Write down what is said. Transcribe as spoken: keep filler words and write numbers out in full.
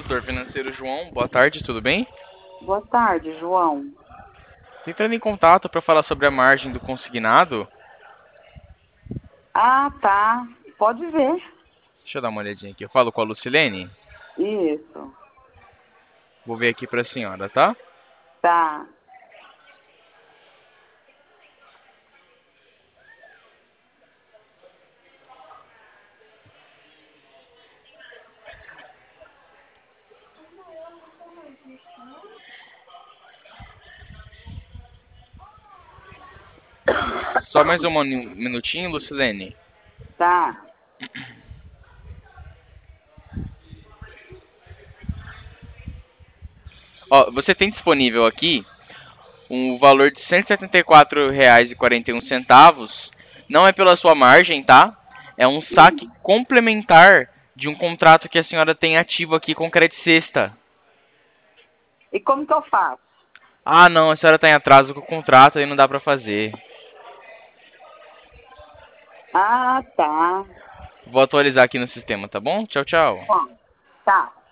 consultor financeiro João. Boa tarde, tudo bem? Boa tarde, João. Tô entrando em contato para falar sobre a margem do consignado. Ah, tá. Pode ver. Deixa eu dar uma olhadinha aqui. Eu falo com a Lucilene. Isso. Vou ver aqui para a senhora, tá? Tá. Só mais um minu- minutinho, Lucilene. Tá. Ó, você tem disponível aqui um valor de cento e setenta e quatro reais e quarenta e um centavos. Não é pela sua margem, tá? É um saque Hum. complementar de um contrato que a senhora tem ativo aqui com Credit Sexta. E como que eu faço? Ah, não, a senhora tá em atraso com o contrato e não dá pra fazer. Ah, tá. Vou atualizar aqui no sistema, tá bom? Tchau, tchau. Bom, tá.